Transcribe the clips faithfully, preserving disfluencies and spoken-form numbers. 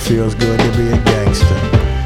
feels good to be a gangster.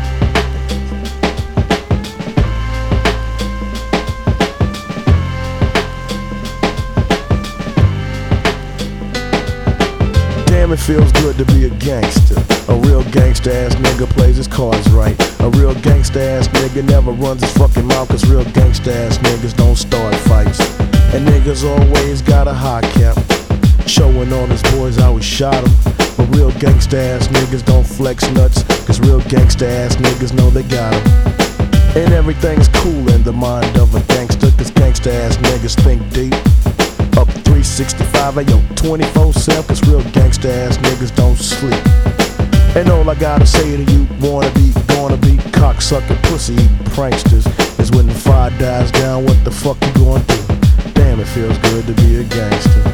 Damn, it feels good to be a gangster. A real gangsta ass nigga plays his cards right. A real gangsta ass nigga never runs his fucking mouth, cause real gangsta ass niggas don't start fights. And niggas always got a high cap, showing all his boys how he shot him. But real gangsta ass niggas don't flex nuts, cause real gangsta ass niggas know they got him. And everything's cool in the mind of a gangster, cause gangsta ass niggas think deep. Up three sixty-five, ayo, twenty-four seven, cause real gangsta ass niggas don't sleep. And all I gotta say to you, wanna be, gonna be, cocksucking, pussy eating pranksters, is when the fire dies down, what the fuck you gonna do? Damn, it feels good to be a gangster.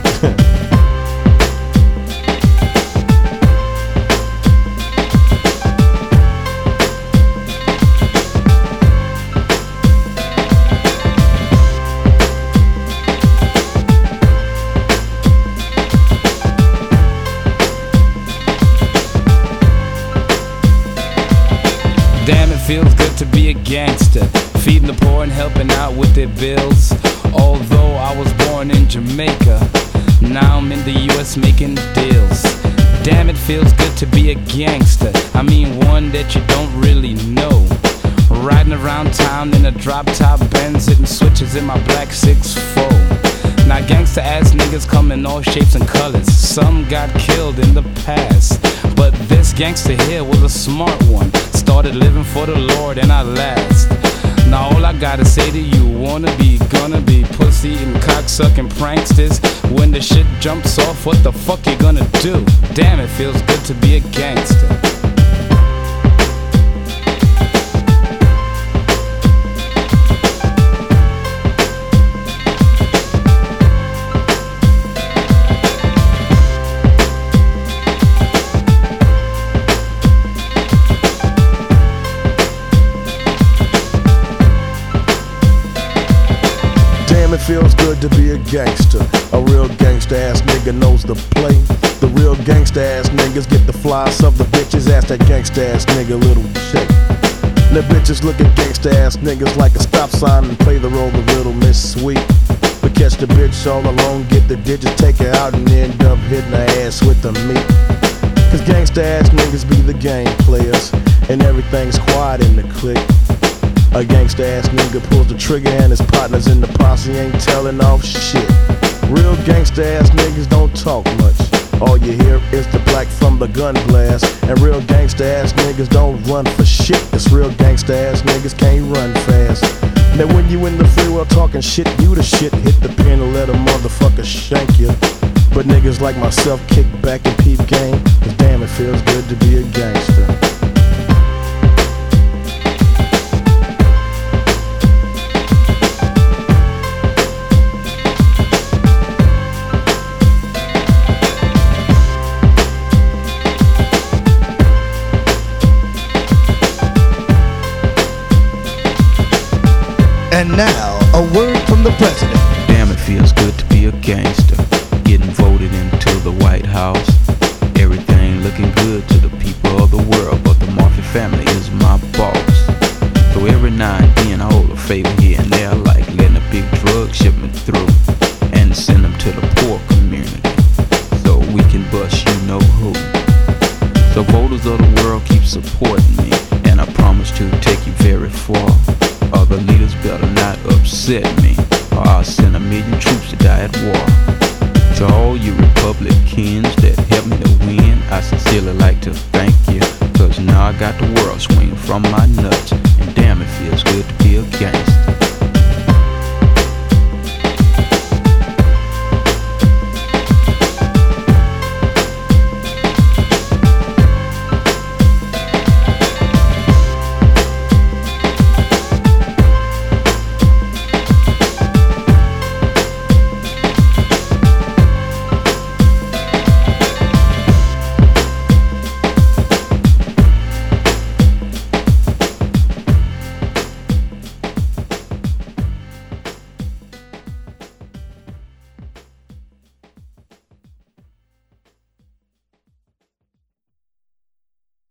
Damn, it feels good to be a gangster, feeding the poor and helping out with their bills. Although I was born in Jamaica, now I'm in the U S making deals. Damn, it feels good to be a gangster, I mean one that you don't really know. Riding around town in a drop-top Benz, hitting switches in my black six four. Now gangsta ass niggas come in all shapes and colors. Some got killed in the past, but this gangster here was a smart one. Started living for the Lord and I last. Now all I gotta say to you, wanna be, gonna be, pussy and cocksucking pranksters. When the shit jumps off, what the fuck you gonna do? Damn, it feels good to be a gangster. Damn, it feels good to be a gangster. A real gangsta ass nigga knows the play. The real gangsta ass niggas get the flies of the bitches. Ask that gangsta ass nigga little check. The bitches look at gangsta ass niggas like a stop sign and play the role of Little Miss Sweet. But catch the bitch all alone, get the digits, take her out and end up hitting her ass with the meat. Cause gangsta ass niggas be the game players, and everything's quiet in the clique. A gangsta ass nigga pulls the trigger and his partners in the posse ain't telling off shit. Real gangsta ass niggas don't talk much, all you hear is the black from the gun blast. And real gangsta ass niggas don't run for shit, cause real gangsta ass niggas can't run fast. Now when you in the free world talking shit, you the shit, hit the pen and let a motherfucker shank you. But niggas like myself kick back and peep game, cause damn, it feels good to be a gangster. And now, a word from the president. Damn, it feels good to be a gangster, getting voted into the White House. Everything looking good to the people of the world, but the Murphy family is my boss. So every now and then I hold a favor here and there, like letting a big drug shipment through and send them to the poor community, so we can bust you know who. So voters of the world, keep supporting me, and I promise to take you very far. Other leaders better not upset me, or I'll send a million troops to die at war. To all you Republicans that helped me to win, I sincerely like to thank you, cause now I got the world swinging from my nuts. And damn, it feels good to be a gangster.